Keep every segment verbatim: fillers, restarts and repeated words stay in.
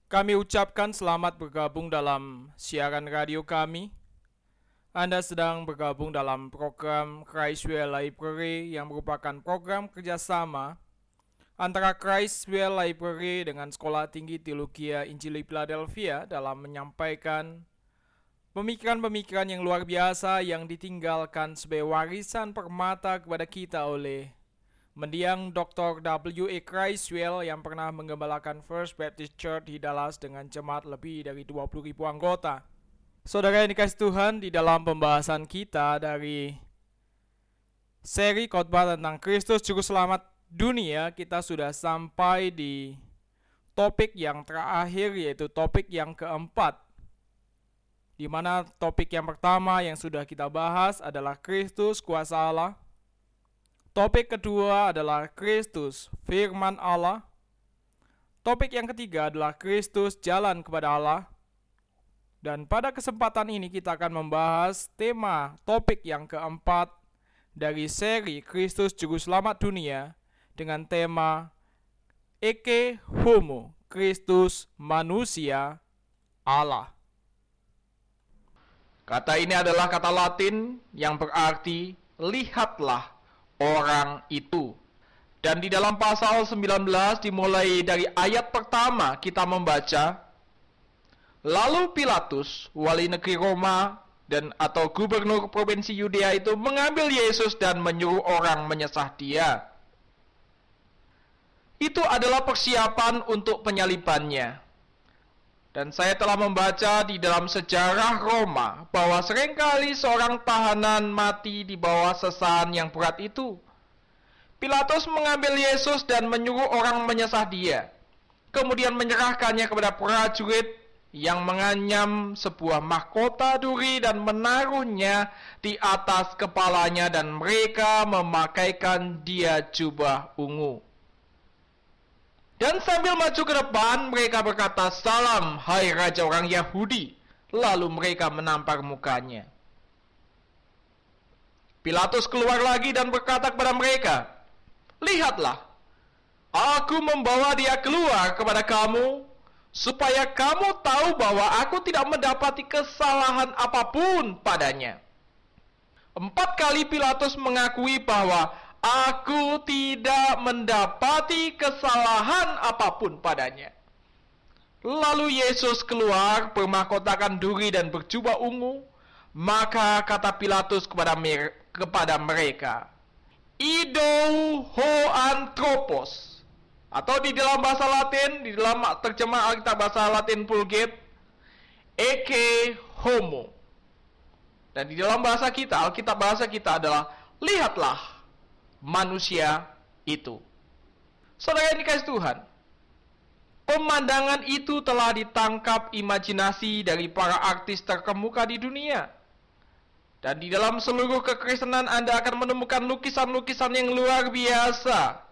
Kami ucapkan selamat bergabung dalam siaran radio kami. Anda sedang bergabung dalam program Christwell Library yang merupakan program kerjasama antara Christwell Library dengan Sekolah Tinggi Teologi Injili Philadelphia dalam menyampaikan pemikiran-pemikiran yang luar biasa yang ditinggalkan sebagai warisan permata kepada kita oleh mendiang doktor W A Christwell yang pernah menggembalakan First Baptist Church di Dallas dengan jemaat lebih dari dua puluh ribu anggota. Saudara yang dikasih Tuhan, di dalam pembahasan kita dari seri khotbah tentang Kristus Juru Selamat Dunia, kita sudah sampai di topik yang terakhir, yaitu topik yang keempat, di mana topik yang pertama yang sudah kita bahas adalah Kristus kuasa Allah. Topik kedua adalah Kristus firman Allah. Topik yang ketiga adalah Kristus jalan kepada Allah. Dan pada kesempatan ini kita akan membahas tema topik yang keempat dari seri Kristus Juru Selamat Dunia dengan tema Ecce Homo, Kristus manusia Allah. Kata ini adalah kata Latin yang berarti lihatlah orang itu. Dan di dalam pasal sembilan belas dimulai dari ayat pertama kita membaca, lalu Pilatus, wali negeri Roma dan atau gubernur provinsi Yudea itu mengambil Yesus dan menyuruh orang menyesah dia. Itu adalah persiapan untuk penyalibannya. Dan saya telah membaca di dalam sejarah Roma bahwa seringkali seorang tahanan mati di bawah sesahan yang berat itu. Pilatus mengambil Yesus dan menyuruh orang menyesah dia, kemudian menyerahkannya kepada prajurit yang menganyam sebuah mahkota duri dan menaruhnya di atas kepalanya, dan mereka memakaikan dia jubah ungu. Dan sambil maju ke depan, mereka berkata, "Salam, hai Raja orang Yahudi." Lalu mereka menampar mukanya. Pilatus keluar lagi dan berkata kepada mereka, "Lihatlah, aku membawa dia keluar kepada kamu, supaya kamu tahu bahwa aku tidak mendapati kesalahan apapun padanya." Empat kali Pilatus mengakui bahwa aku tidak mendapati kesalahan apapun padanya. Lalu Yesus keluar bermahkotakan duri dan berjubah ungu. Maka kata Pilatus kepada, mer- kepada mereka, "Idou ho anthropos." Atau di dalam bahasa Latin, di dalam terjemah Alkitab bahasa Latin Vulgate, Ecce Homo. Dan di dalam bahasa kita, Alkitab bahasa kita adalah lihatlah manusia itu. Saudara yang dikasih Tuhan, pemandangan itu telah ditangkap imajinasi dari para artis terkemuka di dunia. Dan di dalam seluruh kekristenan Anda akan menemukan lukisan-lukisan yang luar biasa.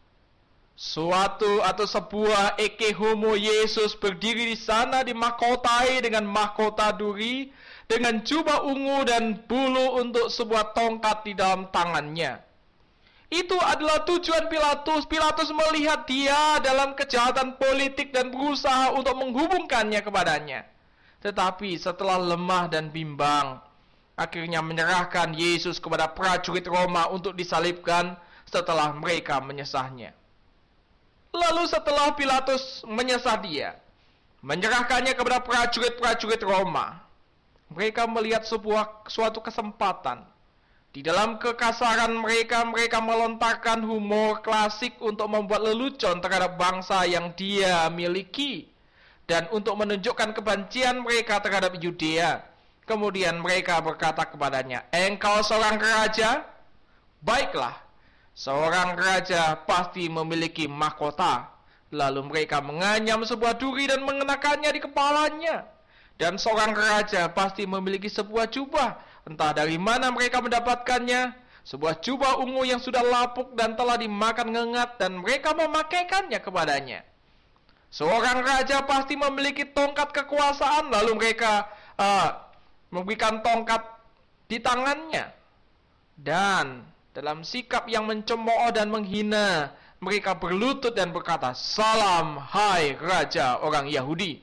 Suatu atau sebuah Ecce Homo Yesus berdiri di sana dimahkotai dengan mahkota duri, dengan jubah ungu dan bulu untuk sebuah tongkat di dalam tangannya. Itu adalah tujuan Pilatus. Pilatus melihat dia dalam kejahatan politik dan berusaha untuk menghubungkannya kepadanya. Tetapi setelah lemah dan bimbang, akhirnya menyerahkan Yesus kepada prajurit Roma untuk disalibkan setelah mereka menyesahnya. Lalu setelah Pilatus menyesah dia, menyerahkannya kepada prajurit-prajurit Roma, mereka melihat sebuah suatu kesempatan. Di dalam kekasaran mereka, mereka melontarkan humor klasik untuk membuat lelucon terhadap bangsa yang dia miliki, dan untuk menunjukkan kebencian mereka terhadap Yudea. Kemudian mereka berkata kepadanya, "Engkau seorang raja?" "Baiklah, seorang raja pasti memiliki mahkota." Lalu mereka menganyam sebuah duri dan mengenakannya di kepalanya. Dan seorang raja pasti memiliki sebuah jubah. Entah dari mana mereka mendapatkannya. Sebuah jubah ungu yang sudah lapuk dan telah dimakan ngengat, dan mereka memakaikannya kepadanya. Seorang raja pasti memiliki tongkat kekuasaan. Lalu mereka uh, memberikan tongkat di tangannya. Dan dalam sikap yang mencemooh dan menghina, mereka berlutut dan berkata, "Salam, hai Raja orang Yahudi."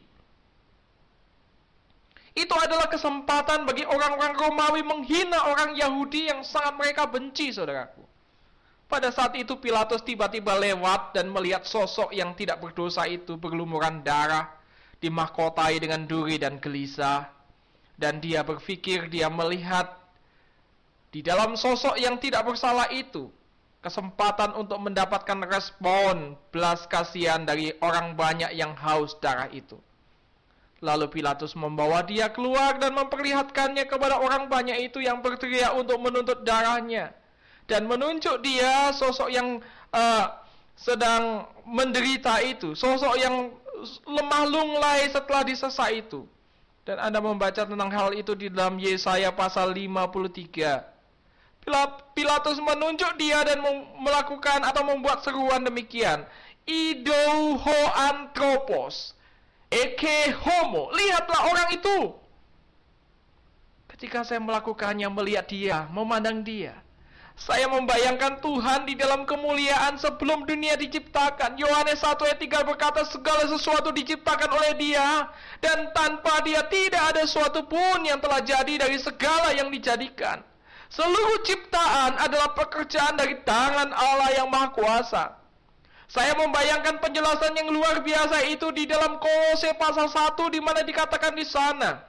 Itu adalah kesempatan bagi orang-orang Romawi menghina orang Yahudi yang sangat mereka benci, saudaraku. Pada saat itu Pilatus tiba-tiba lewat dan melihat sosok yang tidak berdosa itu berlumuran darah, dimahkotai dengan duri dan gelisah. Dan dia berpikir dia melihat di dalam sosok yang tidak bersalah itu kesempatan untuk mendapatkan respon belas kasihan dari orang banyak yang haus darah itu. Lalu Pilatus membawa dia keluar dan memperlihatkannya kepada orang banyak itu yang berteriak untuk menuntut darahnya. Dan menunjuk dia sosok yang uh, sedang menderita itu. Sosok yang lemah lunglai setelah disesat itu. Dan Anda membaca tentang hal itu di dalam Yesaya pasal lima puluh tiga. Pilatus menunjuk dia dan melakukan atau membuat seruan demikian. Ido ho anthropos. Eke homo, lihatlah orang itu. Ketika saya melakukannya, melihat dia, memandang dia, saya membayangkan Tuhan di dalam kemuliaan sebelum dunia diciptakan. Yohanes satu ayat tiga berkata, segala sesuatu diciptakan oleh dia, dan tanpa dia tidak ada sesuatu pun yang telah jadi dari segala yang dijadikan. Seluruh ciptaan adalah pekerjaan dari tangan Allah yang Maha Kuasa. Saya membayangkan penjelasan yang luar biasa itu di dalam Kolose pasal satu, di mana dikatakan di sana,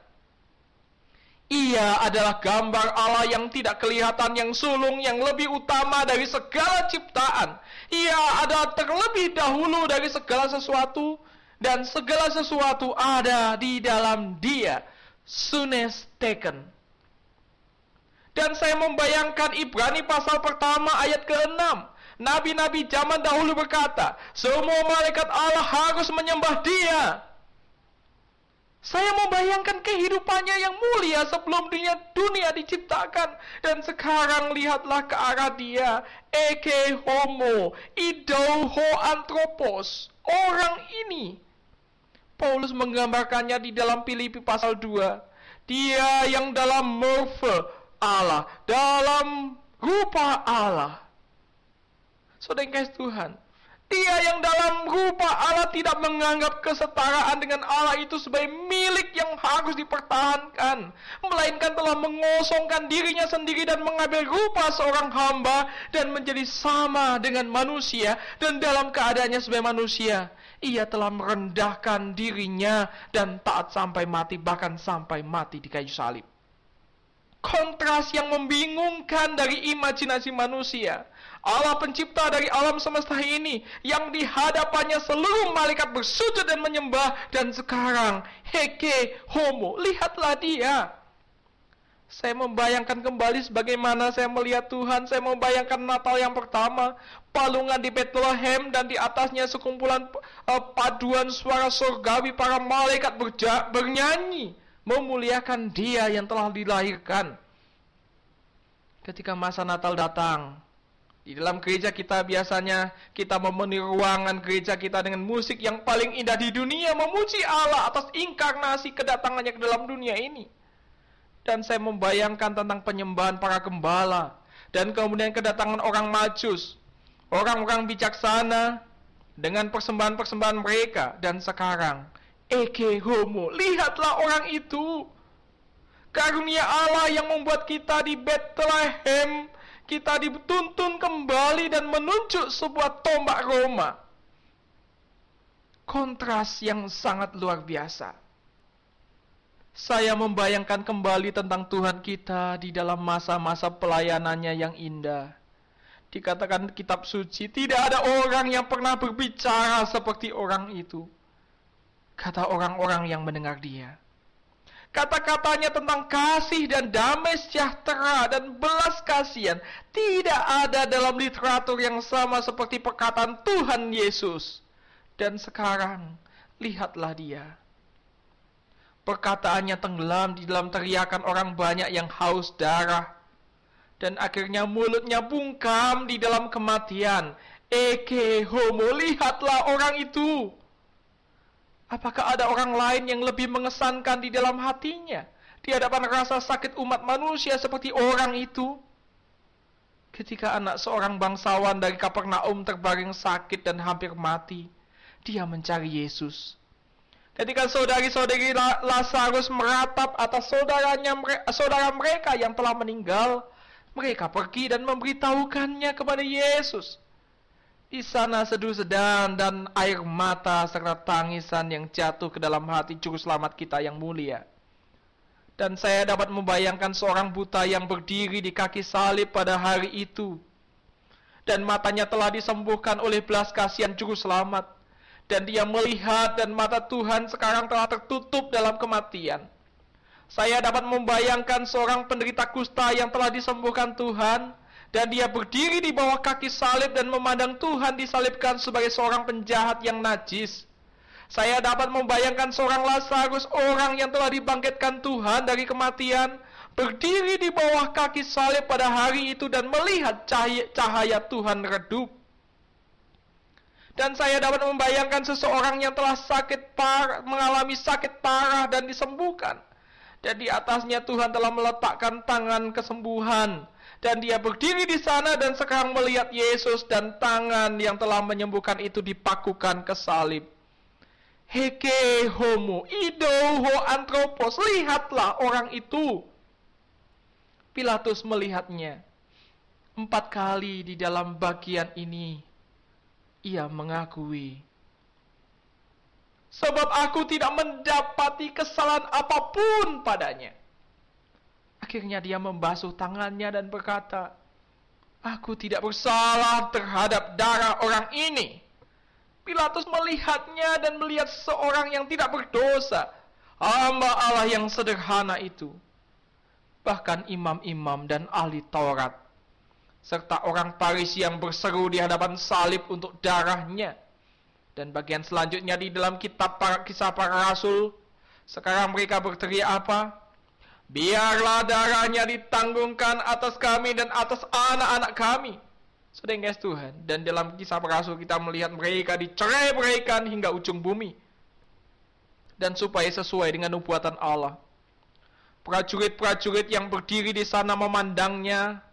Ia adalah gambar Allah yang tidak kelihatan, yang sulung, yang lebih utama dari segala ciptaan. Ia adalah terlebih dahulu dari segala sesuatu, dan segala sesuatu ada di dalam Dia. Sunes taken. Dan saya membayangkan Ibrani pasal pertama ayat keenam. Nabi-nabi zaman dahulu berkata, semua malaikat Allah harus menyembah Dia. Saya membayangkan kehidupannya yang mulia sebelum dunia, dunia diciptakan. Dan sekarang lihatlah ke arah Dia. Eke homo, ido ho anthropos. Orang ini. Paulus menggambarkannya di dalam Filipi pasal dua. Dia yang dalam morfe Allah, dalam rupa Allah. Saudara yang kasih Tuhan, Dia yang dalam rupa Allah tidak menganggap kesetaraan dengan Allah itu sebagai milik yang harus dipertahankan, melainkan telah mengosongkan dirinya sendiri dan mengambil rupa seorang hamba dan menjadi sama dengan manusia, dan dalam keadaannya sebagai manusia, Ia telah merendahkan dirinya dan taat sampai mati, bahkan sampai mati di kayu salib. Kontras yang membingungkan dari imajinasi manusia. Allah pencipta dari alam semesta ini, yang di hadapannya seluruh malaikat bersujud dan menyembah, dan sekarang heke homo, lihatlah Dia. Saya membayangkan kembali sebagaimana saya melihat Tuhan. Saya membayangkan Natal yang pertama, palungan di Bethlehem, dan di atasnya sekumpulan uh, paduan suara surgawi, para malaikat berja- bernyanyi memuliakan Dia yang telah dilahirkan. Ketika masa Natal datang, di dalam gereja kita biasanya kita memenuhi ruangan gereja kita dengan musik yang paling indah di dunia, memuji Allah atas inkarnasi kedatangannya ke dalam dunia ini. Dan saya membayangkan tentang penyembahan para gembala, dan kemudian kedatangan orang Majus, orang-orang bijaksana dengan persembahan-persembahan mereka. Dan sekarang eke homo, lihatlah orang itu. Karunia Allah yang membuat kita di Bethlehem, kita dituntun kembali dan menunjuk sebuah tombak Roma. Kontras yang sangat luar biasa. Saya membayangkan kembali tentang Tuhan kita di dalam masa-masa pelayanannya yang indah. Dikatakan kitab suci, tidak ada orang yang pernah berbicara seperti orang itu. Kata orang-orang yang mendengar Dia. Kata-katanya tentang kasih dan damai sejahtera dan belas kasihan tidak ada dalam literatur yang sama seperti perkataan Tuhan Yesus. Dan sekarang, lihatlah Dia. Perkataannya tenggelam di dalam teriakan orang banyak yang haus darah. Dan akhirnya mulutnya bungkam di dalam kematian. Eke homo, lihatlah orang itu. Apakah ada orang lain yang lebih mengesankan di dalam hatinya di hadapan rasa sakit umat manusia seperti orang itu? Ketika anak seorang bangsawan dari Kapernaum terbaring sakit dan hampir mati, dia mencari Yesus. Ketika saudari-saudari Lazarus meratap atas saudaranya, saudara mereka yang telah meninggal, mereka pergi dan memberitahukannya kepada Yesus. Di sana seduh sedan dan air mata serta tangisan yang jatuh ke dalam hati juru selamat kita yang mulia. Dan saya dapat membayangkan seorang buta yang berdiri di kaki salib pada hari itu. Dan matanya telah disembuhkan oleh belas kasihan juru selamat. Dan dia melihat dan mata Tuhan sekarang telah tertutup dalam kematian. Saya dapat membayangkan seorang penderita kusta yang telah disembuhkan Tuhan. Dan dia berdiri di bawah kaki salib dan memandang Tuhan disalibkan sebagai seorang penjahat yang najis. Saya dapat membayangkan seorang Lazarus, orang yang telah dibangkitkan Tuhan dari kematian, berdiri di bawah kaki salib pada hari itu dan melihat cahaya, cahaya Tuhan redup. Dan saya dapat membayangkan seseorang yang telah sakit parah, mengalami sakit parah dan disembuhkan. Dan di atasnya Tuhan telah meletakkan tangan kesembuhan. Dan dia berdiri di sana dan sekarang melihat Yesus dan tangan yang telah menyembuhkan itu dipakukan ke salib. Heke homo, idou ho anthropos, lihatlah orang itu. Pilatus melihatnya. Empat kali di dalam bagian ini, ia mengakui, sebab aku tidak mendapati kesalahan apapun padanya. Akhirnya dia membasuh tangannya dan berkata, aku tidak bersalah terhadap darah orang ini. Pilatus melihatnya dan melihat seorang yang tidak berdosa, hamba Allah yang sederhana itu. Bahkan imam-imam dan ahli Taurat, serta orang Farisi yang berseru di hadapan salib untuk darahnya. Dan bagian selanjutnya di dalam kitab para, kisah para rasul, sekarang mereka berteriak apa? Biarlah darahnya ditanggungkan atas kami dan atas anak-anak kami. Saudara Tuhan, dan dalam kisah para rasul kita melihat mereka dicerai-beraikan hingga ujung bumi. Dan supaya sesuai dengan nubuatan Allah, prajurit-prajurit yang berdiri di sana memandangnya.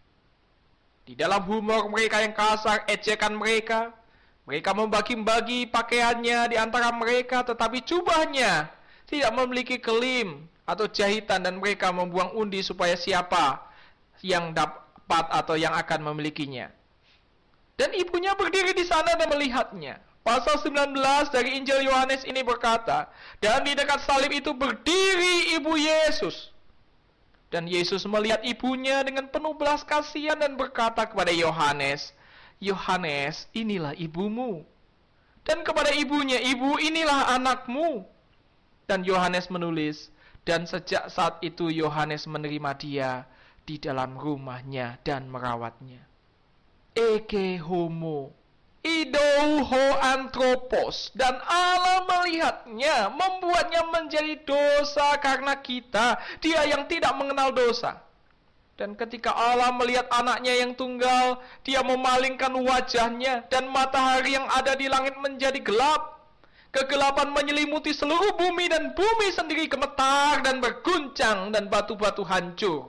Di dalam humor mereka yang kasar, ejekan mereka, mereka membagi-bagi pakaiannya di antara mereka, tetapi jubahnya tidak memiliki kelim atau jahitan, dan mereka membuang undi supaya siapa yang dapat atau yang akan memilikinya. Dan ibunya berdiri di sana dan melihatnya. Pasal sembilan belas dari Injil Yohanes ini berkata, dan di dekat salib itu berdiri ibu Yesus. Dan Yesus melihat ibunya dengan penuh belas kasihan dan berkata kepada Yohanes, Yohanes, inilah ibumu. Dan kepada ibunya, ibu, inilah anakmu. Dan Yohanes menulis, dan sejak saat itu Yohanes menerima dia di dalam rumahnya dan merawatnya. Eke homo, idou ho anthropos, dan Allah melihatnya, membuatnya menjadi dosa karena kita, dia yang tidak mengenal dosa. Dan ketika Allah melihat anaknya yang tunggal, dia memalingkan wajahnya, dan matahari yang ada di langit menjadi gelap. Kegelapan menyelimuti seluruh bumi, dan bumi sendiri gemetar dan berguncang, dan batu-batu hancur.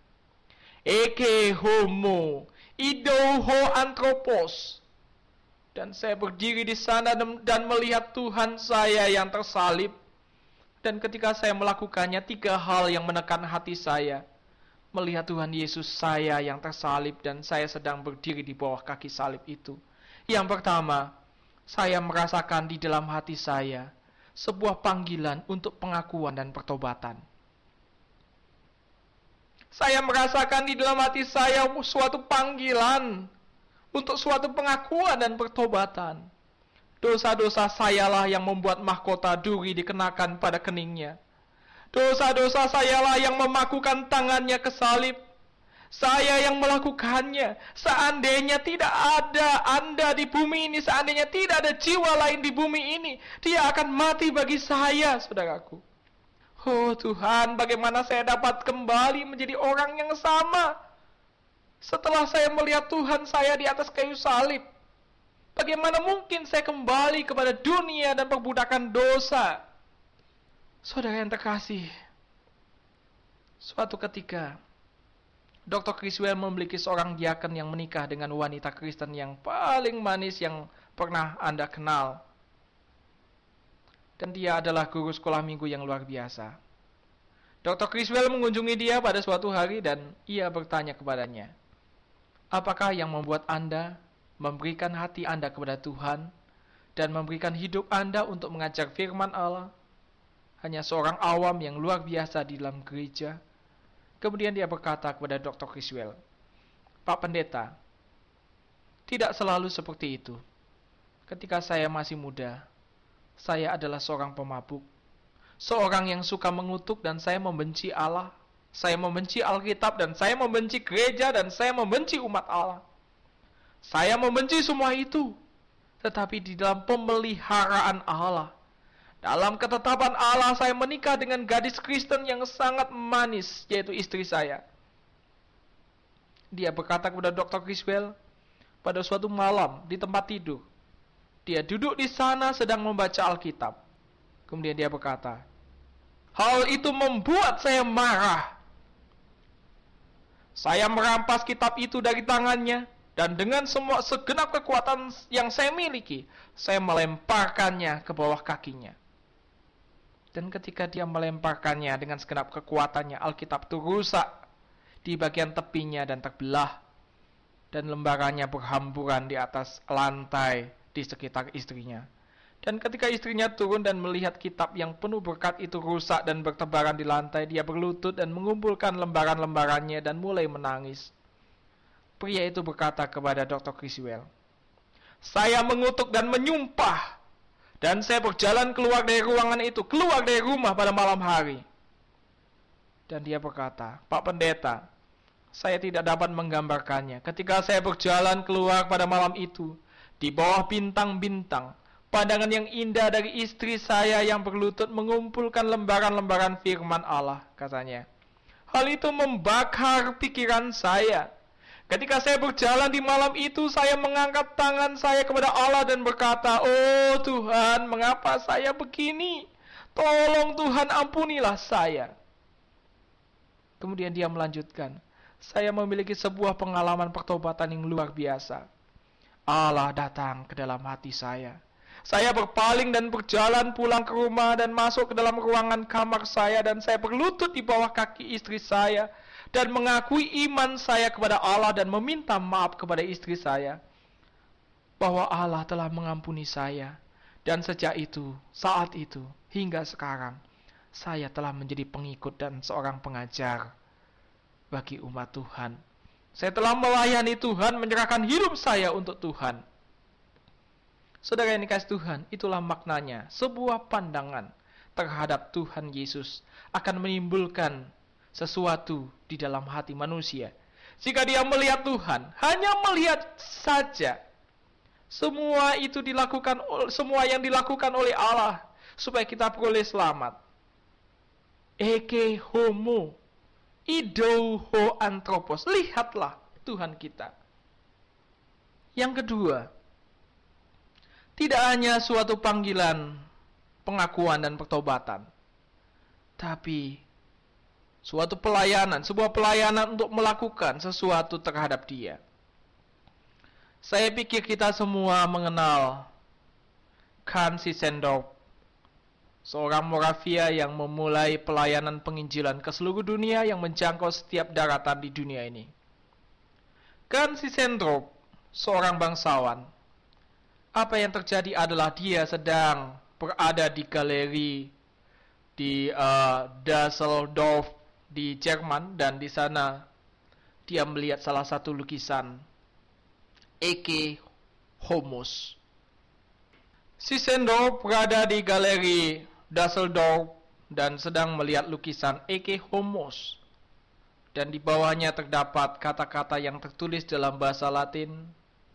Eke homo, idou ho anthropos. Dan saya berdiri di sana dan melihat Tuhan saya yang tersalib. Dan ketika saya melakukannya, tiga hal yang menekan hati saya. Melihat Tuhan Yesus saya yang tersalib dan saya sedang berdiri di bawah kaki salib itu. Yang pertama, saya merasakan di dalam hati saya sebuah panggilan untuk pengakuan dan pertobatan. Saya merasakan di dalam hati saya suatu panggilan untuk suatu pengakuan dan pertobatan. Dosa-dosa sayalah yang membuat mahkota duri dikenakan pada keningnya. Dosa-dosa sayalah yang memakukan tangannya ke salib. Saya yang melakukannya. Seandainya tidak ada Anda di bumi ini, seandainya tidak ada jiwa lain di bumi ini, dia akan mati bagi saya, saudaraku. Oh Tuhan, bagaimana saya dapat kembali menjadi orang yang sama setelah saya melihat Tuhan saya di atas kayu salib? Bagaimana mungkin saya kembali kepada dunia dan perbudakan dosa? Saudara yang terkasih, suatu ketika doktor Criswell memiliki seorang diaken yang menikah dengan wanita Kristen yang paling manis yang pernah Anda kenal. Dan dia adalah guru sekolah minggu yang luar biasa. doktor Criswell mengunjungi dia pada suatu hari dan ia bertanya kepadanya, "Apakah yang membuat Anda memberikan hati Anda kepada Tuhan dan memberikan hidup Anda untuk mengajar firman Allah? Hanya seorang awam yang luar biasa di dalam gereja." Kemudian dia berkata kepada doktor Criswell, "Pak Pendeta, tidak selalu seperti itu. Ketika saya masih muda, saya adalah seorang pemabuk, seorang yang suka mengutuk dan saya membenci Allah. Saya membenci Alkitab dan saya membenci gereja dan saya membenci umat Allah. Saya membenci semua itu. Tetapi di dalam pemeliharaan Allah, dalam ketetapan Allah, saya menikah dengan gadis Kristen yang sangat manis, yaitu istri saya." Dia berkata kepada doktor Criswell, pada suatu malam di tempat tidur, dia duduk di sana sedang membaca Alkitab. Kemudian dia berkata, "Hal itu membuat saya marah. Saya merampas kitab itu dari tangannya, dan dengan semua segenap kekuatan yang saya miliki, saya melemparkannya ke bawah kakinya." Dan ketika dia melemparkannya dengan segenap kekuatannya, Alkitab itu rusak di bagian tepinya dan terbelah. Dan lembarannya berhamburan di atas lantai di sekitar istrinya. Dan ketika istrinya turun dan melihat kitab yang penuh berkat itu rusak dan bertebaran di lantai, dia berlutut dan mengumpulkan lembaran-lembarannya dan mulai menangis. Pria itu berkata kepada doktor Criswell, "Saya mengutuk dan menyumpah, dan saya berjalan keluar dari ruangan itu, keluar dari rumah pada malam hari." Dan dia berkata, "Pak Pendeta, saya tidak dapat menggambarkannya. Ketika saya berjalan keluar pada malam itu, di bawah bintang-bintang, pandangan yang indah dari istri saya yang berlutut mengumpulkan lembaran-lembaran firman Allah," katanya. "Hal itu membakar pikiran saya. Ketika saya berjalan di malam itu, saya mengangkat tangan saya kepada Allah dan berkata, 'Oh Tuhan, mengapa saya begini? Tolong Tuhan, ampunilah saya.'" Kemudian dia melanjutkan, "Saya memiliki sebuah pengalaman pertobatan yang luar biasa. Allah datang ke dalam hati saya. Saya berpaling dan berjalan pulang ke rumah dan masuk ke dalam ruangan kamar saya, dan saya berlutut di bawah kaki istri saya dan mengakui iman saya kepada Allah dan meminta maaf kepada istri saya bahwa Allah telah mengampuni saya. Dan sejak itu, saat itu, hingga sekarang, saya telah menjadi pengikut dan seorang pengajar bagi umat Tuhan. Saya telah melayani Tuhan, menyerahkan hidup saya untuk Tuhan." Saudara yang dikasihi Tuhan, itulah maknanya. Sebuah pandangan terhadap Tuhan Yesus akan menimbulkan sesuatu di dalam hati manusia. Jika dia melihat Tuhan, hanya melihat saja, semua itu dilakukan, semua yang dilakukan oleh Allah supaya kita peroleh selamat. Eke homo, idou ho anthropos. Lihatlah Tuhan kita. Yang kedua, tidak hanya suatu panggilan pengakuan dan pertobatan, tapi suatu pelayanan, sebuah pelayanan untuk melakukan sesuatu terhadap Dia. Saya pikir kita semua mengenal Khan Sisendorf, seorang Moravia yang memulai pelayanan penginjilan ke seluruh dunia yang menjangkau setiap daratan di dunia ini. Khan Sisendorf, seorang bangsawan. Apa yang terjadi adalah dia sedang berada di galeri di uh, Düsseldorf di Jerman, dan di sana dia melihat salah satu lukisan Ecce Homus. Sisendorf berada di galeri Düsseldorf dan sedang melihat lukisan Ecce Homus, dan di bawahnya terdapat kata-kata yang tertulis dalam bahasa Latin,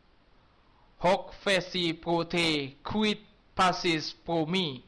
"Hoc feci pro te, quid passis pro me."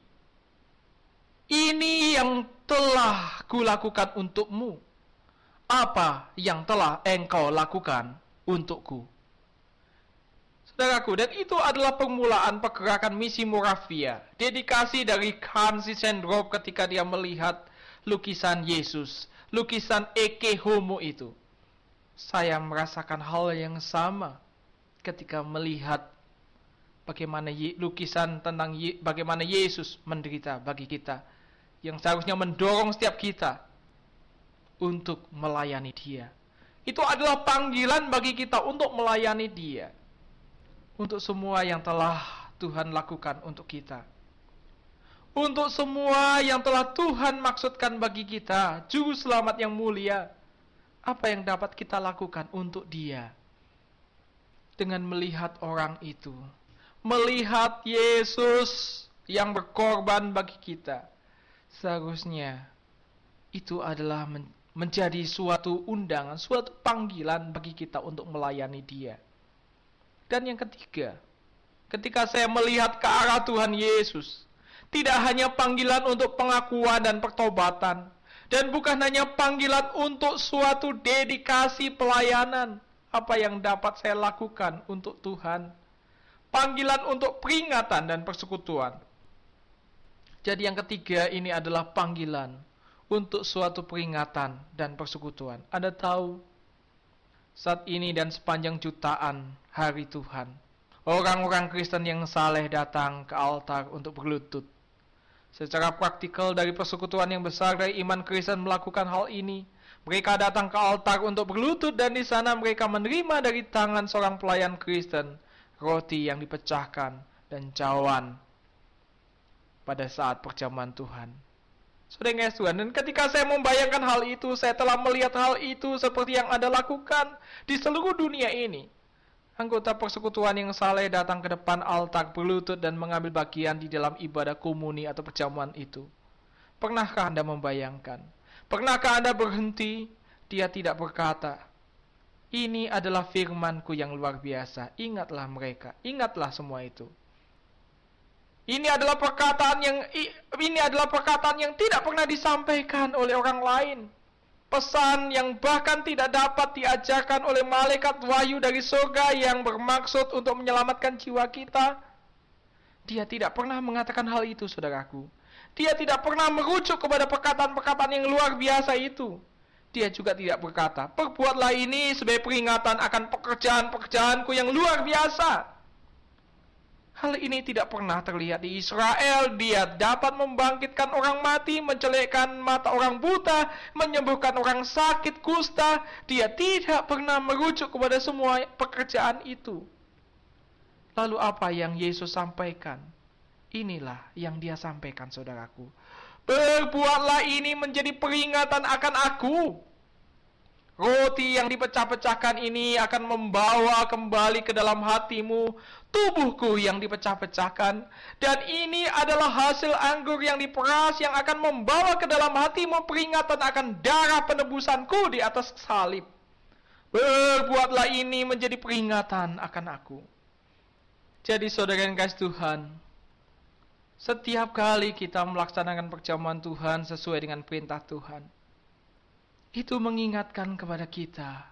Ini yang telah kulakukan untukmu. Apa yang telah engkau lakukan untukku? Saudaraku, dan itu adalah permulaan pergerakan misi Moravia. Dedikasi dari Khan Sisendorf ketika dia melihat lukisan Yesus, lukisan Ecce Homo itu. Saya merasakan hal yang sama ketika melihat bagaimana lukisan tentang bagaimana Yesus menderita bagi kita, yang seharusnya mendorong setiap kita untuk melayani Dia. Itu adalah panggilan bagi kita untuk melayani Dia. Untuk semua yang telah Tuhan lakukan untuk kita. Untuk semua yang telah Tuhan maksudkan bagi kita, Juru Selamat yang mulia. Apa yang dapat kita lakukan untuk Dia? Dengan melihat orang itu. Melihat Yesus yang berkorban bagi kita. Seharusnya itu adalah men- menjadi suatu undangan, suatu panggilan bagi kita untuk melayani Dia. Dan yang ketiga, ketika saya melihat ke arah Tuhan Yesus, tidak hanya panggilan untuk pengakuan dan pertobatan, dan bukan hanya panggilan untuk suatu dedikasi pelayanan, apa yang dapat saya lakukan untuk Tuhan. Panggilan untuk peringatan dan persekutuan. Jadi yang ketiga ini adalah panggilan untuk suatu peringatan dan persekutuan. Anda tahu, saat ini dan sepanjang jutaan hari Tuhan, orang-orang Kristen yang saleh datang ke altar untuk berlutut. Secara praktikal dari persekutuan yang besar dari iman Kristen melakukan hal ini. Mereka datang ke altar untuk berlutut dan di sana mereka menerima dari tangan seorang pelayan Kristen roti yang dipecahkan dan cawan pada saat perjamuan Tuhan. Saudara yang Tuhan, dan ketika saya membayangkan hal itu, saya telah melihat hal itu seperti yang Anda lakukan di seluruh dunia ini. Anggota persekutuan yang saleh datang ke depan altar berlutut dan mengambil bagian di dalam ibadah komuni atau perjamuan itu. Pernahkah Anda membayangkan? Pernahkah Anda berhenti? Dia tidak berkata, "Ini adalah firman-Ku yang luar biasa. Ingatlah mereka, ingatlah semua itu." Ini adalah perkataan yang ini adalah perkataan yang tidak pernah disampaikan oleh orang lain. Pesan yang bahkan tidak dapat diajarkan oleh malaikat wahyu dari surga yang bermaksud untuk menyelamatkan jiwa kita. Dia tidak pernah mengatakan hal itu, saudaraku. Dia tidak pernah merujuk kepada perkataan-perkataan yang luar biasa itu. Dia juga tidak berkata, "Perbuatlah ini sebagai peringatan akan pekerjaan-pekerjaanku yang luar biasa." Hal ini tidak pernah terlihat di Israel. Dia dapat membangkitkan orang mati, mencelekkan mata orang buta, menyembuhkan orang sakit kusta. Dia tidak pernah merujuk kepada semua pekerjaan itu. Lalu apa yang Yesus sampaikan? Inilah yang Dia sampaikan, saudaraku. "Berbuatlah ini menjadi peringatan akan Aku." Roti yang dipecah-pecahkan ini akan membawa kembali ke dalam hatimu tubuhku yang dipecah-pecahkan. Dan ini adalah hasil anggur yang diperas yang akan membawa ke dalam hatimu peringatan akan darah penebusanku di atas salib. Berbuatlah ini menjadi peringatan akan Aku. Jadi saudara yang kasih Tuhan, setiap kali kita melaksanakan perjamuan Tuhan sesuai dengan perintah Tuhan, itu mengingatkan kepada kita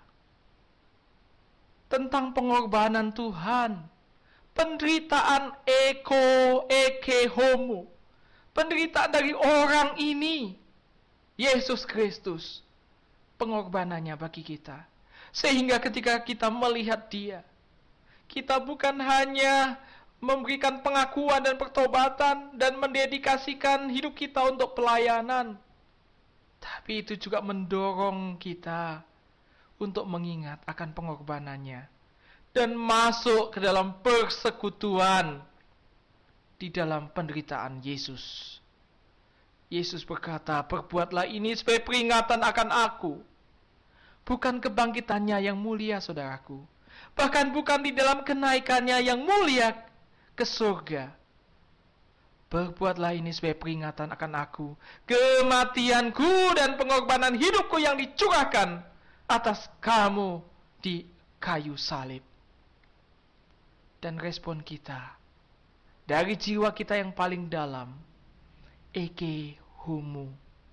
tentang pengorbanan Tuhan, penderitaan eko, eke, homo, penderitaan dari orang ini, Yesus Kristus, pengorbanannya bagi kita. Sehingga ketika kita melihat Dia, kita bukan hanya memberikan pengakuan dan pertobatan dan mendedikasikan hidup kita untuk pelayanan, tapi itu juga mendorong kita untuk mengingat akan pengorbanannya dan masuk ke dalam persekutuan di dalam penderitaan Yesus. Yesus berkata, "Perbuatlah ini sebagai peringatan akan Aku." Bukan kebangkitannya yang mulia, saudaraku. Bahkan bukan di dalam kenaikannya yang mulia ke surga. Berbuatlah ini sebagai peringatan akan Aku, kematianku dan pengorbanan hidupku yang dicurahkan atas kamu di kayu salib. Dan respon kita, dari jiwa kita yang paling dalam, eke homo.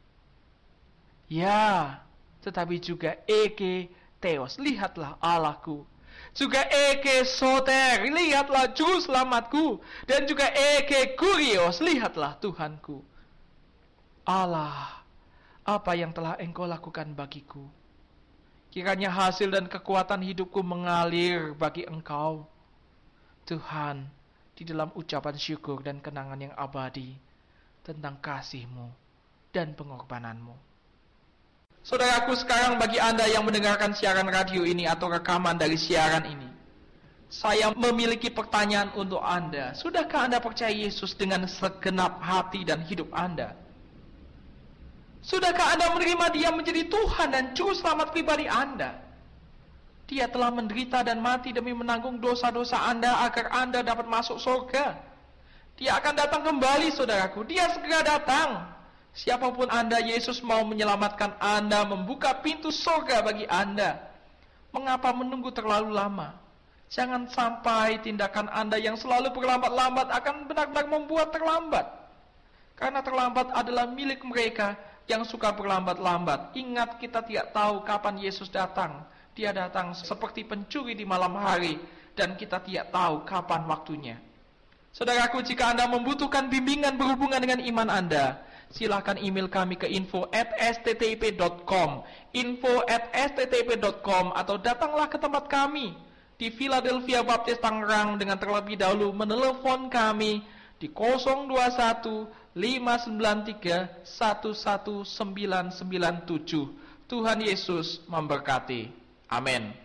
Ya, tetapi juga eke theos, lihatlah Allahku. Juga eke soter, lihatlah juru selamatku. Dan juga eke kurios, lihatlah Tuhanku. Allah, apa yang telah Engkau lakukan bagiku? Kiranya hasil dan kekuatan hidupku mengalir bagi Engkau, Tuhan, di dalam ucapan syukur dan kenangan yang abadi tentang kasih-Mu dan pengorbanan-Mu. Saudaraku, sekarang bagi Anda yang mendengarkan siaran radio ini atau rekaman dari siaran ini, saya memiliki pertanyaan untuk Anda. Sudahkah Anda percaya Yesus dengan segenap hati dan hidup Anda? Sudahkah Anda menerima Dia menjadi Tuhan dan Juru Selamat pribadi Anda? Dia telah menderita dan mati demi menanggung dosa-dosa Anda agar Anda dapat masuk surga. Dia akan datang kembali, saudaraku. Dia segera datang. Siapapun Anda, Yesus mau menyelamatkan Anda, membuka pintu surga bagi Anda. Mengapa menunggu terlalu lama? Jangan sampai tindakan Anda yang selalu berlambat-lambat akan benar-benar membuat terlambat. Karena terlambat adalah milik mereka yang suka berlambat-lambat. Ingat, kita tidak tahu kapan Yesus datang. Dia datang seperti pencuri di malam hari, dan kita tidak tahu kapan waktunya. Saudaraku, jika Anda membutuhkan bimbingan berhubungan dengan iman Anda, silakan email kami ke info at s t t i p dot com, info at s t t i p dot com, atau datanglah ke tempat kami di Philadelphia Baptist Tangerang dengan terlebih dahulu menelepon kami di nol dua satu lima sembilan tiga satu satu sembilan sembilan tujuh. Tuhan Yesus memberkati. Amin.